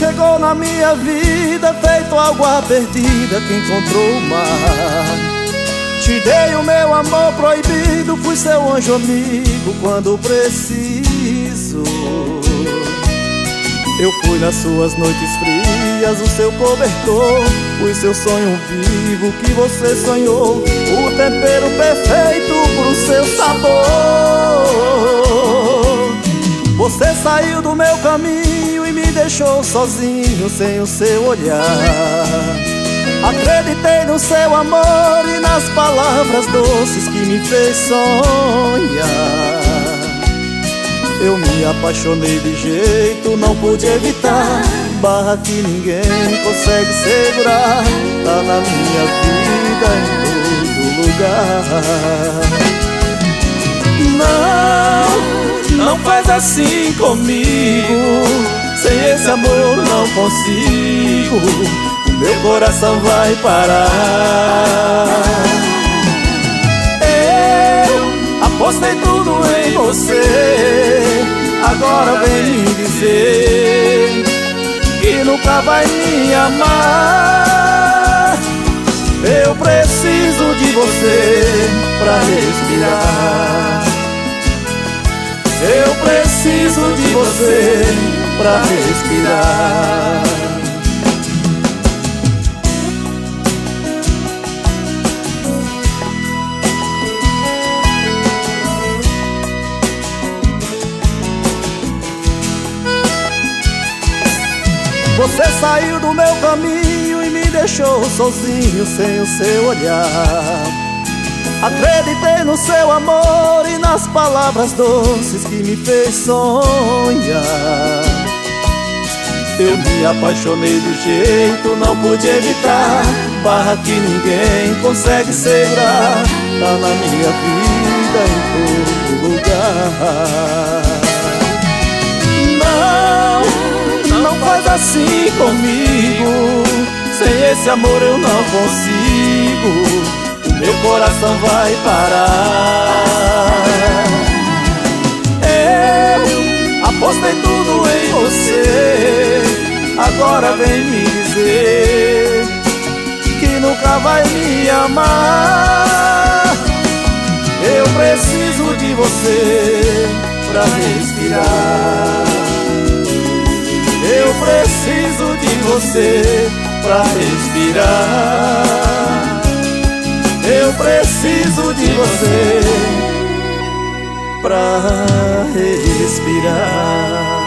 chegou na minha vida feito água perdida que encontrou o mar. Te dei o meu amor proibido, fui seu anjo amigo quando preciso. Eu fui nas suas noites frias, o seu cobertor. Fui seu sonho vivo que você sonhou, o tempero perfeito pro seu sabor. Você saiu do meu caminho e me deixou sozinho sem o seu olhar. Acreditei no seu amor e nas palavras doces que me fez sonhar. Eu me apaixonei de jeito, não pude evitar. Barra que ninguém consegue segurar. Tá na minha vida em todo lugar. Não faz assim comigo. Sem esse amor eu não consigo. O meu coração vai parar. Eu apostei tudo em você. Agora vem me dizer que nunca vai me amar. Eu preciso de você pra respirar. Eu preciso de você pra respirar. Você saiu do meu caminho e me deixou sozinho sem o seu olhar. Acreditei no seu amor e nas palavras doces que me fez sonhar. Eu me apaixonei de jeito, não pude evitar. Barra que ninguém consegue segurar. Tá na minha vida em todo lugar. Não faz assim comigo. Sem esse amor eu não consigo. O meu coração vai parar. Eu apostei tudo em você. Agora vem me dizer que nunca vai me amar. Eu preciso de você pra respirar. Eu preciso de você pra respirar. Eu preciso de você pra respirar.